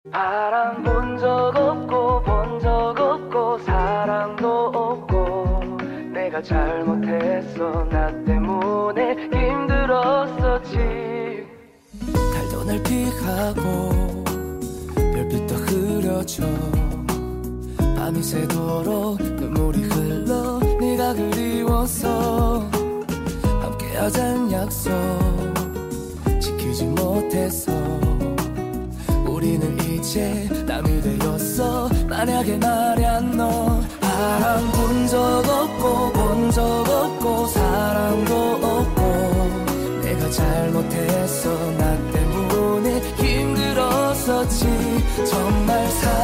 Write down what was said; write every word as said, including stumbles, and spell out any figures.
바람 본 적 없고 본 적 없고 사랑도 없고 내가 잘못했어 나 때문에 힘들었었지. 달도 날 피하고 별빛도 흐려져 밤이 새도록 눈물이 흘러 네가 그리워서 함께하잔 약속 지키지 못했어. 우리는 이제 남이 되었어. 만약에 말야 너 바람 본 적 없고 본 적 없고 사랑도 없고 내가 잘못했어 나 때문에 힘들었었지. 정말 사